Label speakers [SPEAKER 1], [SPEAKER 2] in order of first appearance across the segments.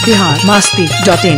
[SPEAKER 1] biharmasti.in।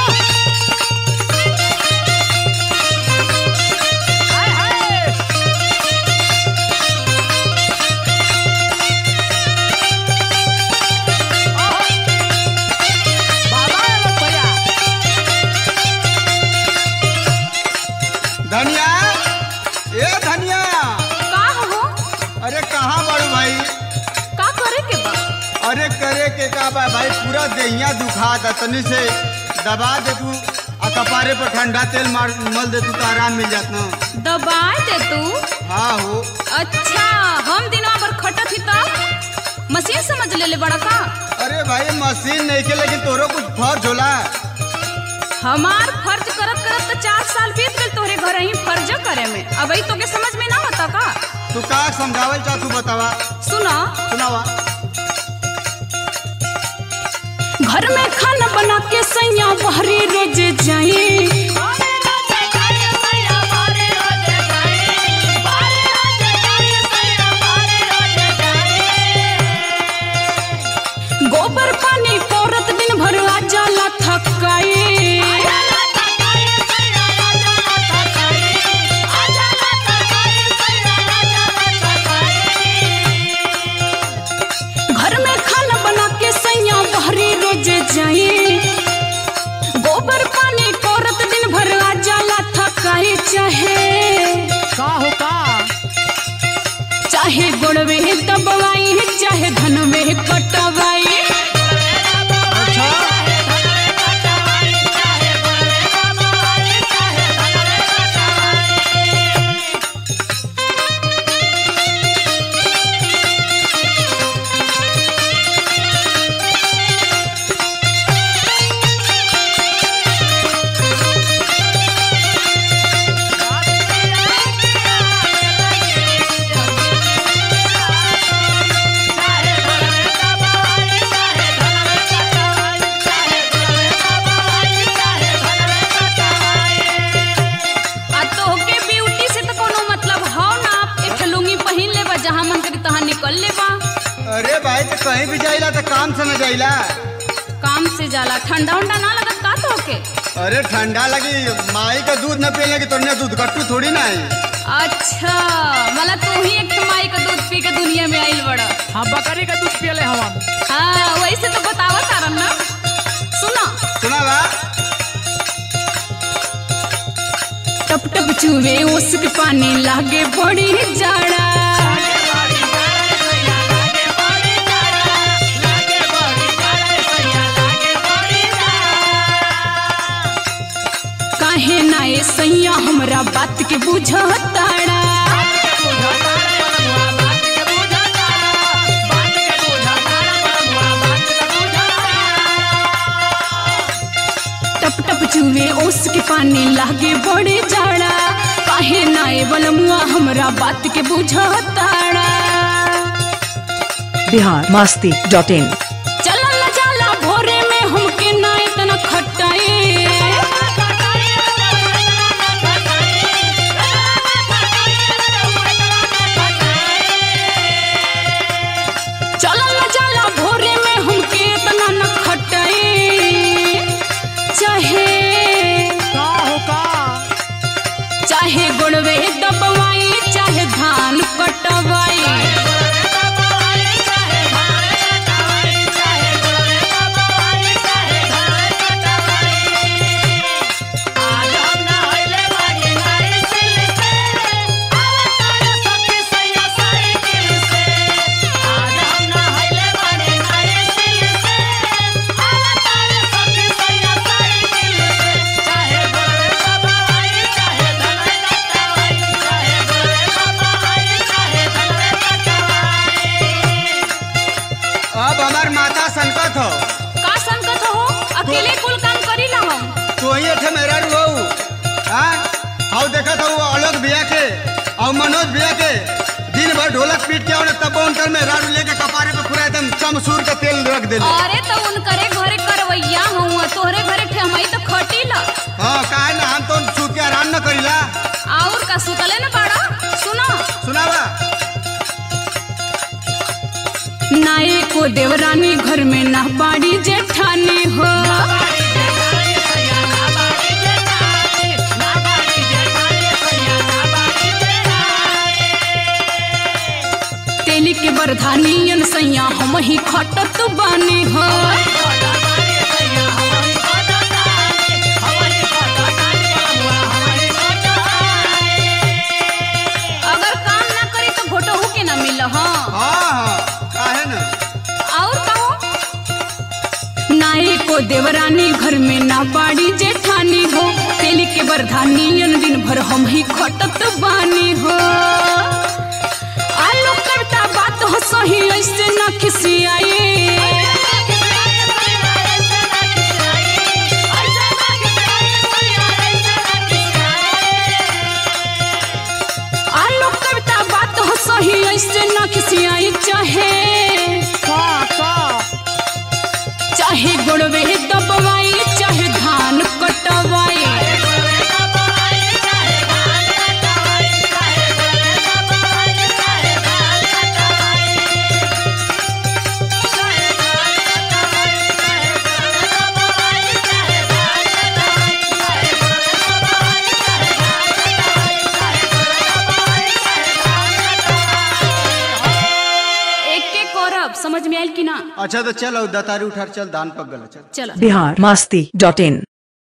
[SPEAKER 2] धनिया ए धनिया
[SPEAKER 3] का हो?
[SPEAKER 2] अरे कहाँ बड़ू भाई?
[SPEAKER 3] का करे के बा?
[SPEAKER 2] अरे करे के का बा भाई, पूरा देहिया दुखा तनी से दबा दे तू आ कपारे पर ठंडा तेल मल दे तू तो आराम मिल जात ना।
[SPEAKER 3] दबाए दे तू?
[SPEAKER 2] हाँ हो।
[SPEAKER 3] अच्छा, हम दिनवा भर खटत ही त मशीन समझ ले बड़ा का?
[SPEAKER 2] अरे भाई मशीन नहीं के, लेकिन तोरो कुछ फर्ज होला।
[SPEAKER 3] हमार फर्ज करत करत तो 4 साल बीत गए तोहरे घर ही फर्ज करे में। अब तो के समझ में ना होता का?
[SPEAKER 2] तू का समझावल चाह, तू बतावा।
[SPEAKER 3] सुना,
[SPEAKER 2] सुनावा।
[SPEAKER 3] घर में खाना बना के सैया बहरी रोज जाए, गोबर पानी पौरत दिन भर आ जाला थकाई। घर में खाना बना के सैया बहरी रोज जाए, गोबर पानी पौरत दिन भर आ जाला थकाई। चाहे गोड़वे दबवाई, चाहे धनवे कटवाई।
[SPEAKER 2] अरे भाई तो कहीं भी जाइला तो काम से न जाइला।
[SPEAKER 3] काम से जाला, ठंडा उंडा ना लगत का तो के?
[SPEAKER 2] अरे ठंडा लगी, माई का दूध न पिए लगी, तोरने दूध गट्टू थोड़ी ना है।
[SPEAKER 3] अच्छा, मला तू ही एक माई का दूध पी के दुनिया में आइल बड़ा।
[SPEAKER 4] हाँ, बकरी का दूध पियले हम।
[SPEAKER 3] हाँ, वैसे तो बतावा कारण ना। सुना
[SPEAKER 2] सुनावा।
[SPEAKER 3] टप टप चूहे उसके पानी लागे बड़ी जाड़ा, काहे ना ए सैया हमरा बात के बुझताड़ा। टप टप चूहे ओस के पानी लागे बड़े जाड़ा, काहे ना ए बलमुआ हमरा बात के बुझताड़ा।
[SPEAKER 1] biharmasti.in।
[SPEAKER 3] चलल जाला भोरे में हमके ना इतना खटाई, चलल जाला भोरे में हमके इतना न खटाई। चाहे गोड़वे दबवाई, चाहे धान कटवाई।
[SPEAKER 2] अब हमार माता संकट हो।
[SPEAKER 3] का संकट हो? अकेले कुल काम करी ला हम।
[SPEAKER 2] तो ही थे मेरा रू हाँ, हाउ देखा था वो आलोक भैया के और मनोज भैया के दिन भर ढोलक पीट के उन्हें तब उनकर में राडू लेके कपारे पे पूरा एकदम चमसूर का तेल रख दे।
[SPEAKER 3] अरे तो उनकरे घरे करवैया हूँ, तोहरे घरे ठहमई तो खटी ला।
[SPEAKER 2] हाँ, काहे ना, हम तो सूत के आराम न करीला।
[SPEAKER 3] और का सुतले न बड़ा। सुनो
[SPEAKER 2] सुनावा।
[SPEAKER 3] नाये को देवरानी घर में ना पाड़ी जेठानी हो। तेली के बरधानियन सैया हम ही खटत बानी हो। अगर काम ना करे तो घोटहू के ना मिल।
[SPEAKER 2] हाँ काहे न।
[SPEAKER 3] और कहो नाई को देवरानी घर में ना पाड़ी जेठानी हो। तेली के बरधानियन दिन भर हम ही खटत बानी हो। आलो करता बात हो सही ऐसे ना खिसियाए। आलो करता बात हो सही ऐसे ना खिसियाए। चाहे गुड़वे दबवाई चाहे धान कटवाई। समझ में आयल कि ना।
[SPEAKER 2] अच्छा तो चल दतारी उठा चल धान पक गल चल।
[SPEAKER 3] चलो
[SPEAKER 1] बिहारमस्ती.in